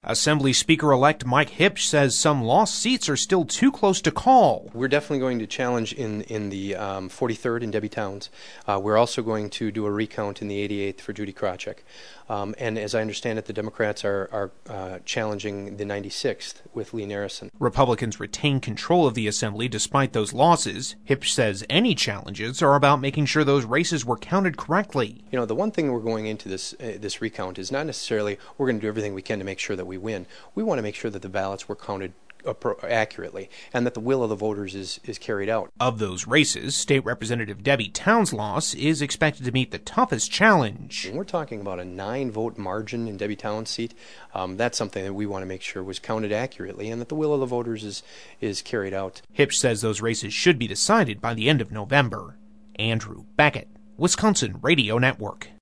Assembly Speaker-elect Mike Hipsch says some lost seats are still too close to call. We're definitely going to challenge in the 43rd in Debbie Towns. We're also going to do a recount in the 88th for Judy Krawczyk. And as I understand it, the Democrats are challenging the 96th with Lee Narrison. Republicans retain control of the Assembly despite those losses. Hipsch says any challenges are about making sure those races were counted correctly. You know, the one thing we're going into this recount is not necessarily we're going to do everything we can to make sure that we win. We want to make sure that the ballots were counted accurately and that the will of the voters is carried out. Of those races, State Representative Debbie Towns' loss is expected to meet the toughest challenge. When we're talking about a 9-vote margin in Debbie Towns' seat. That's something that we want to make sure was counted accurately and that the will of the voters is carried out. Hipsch says those races should be decided by the end of November. Andrew Beckett, Wisconsin Radio Network.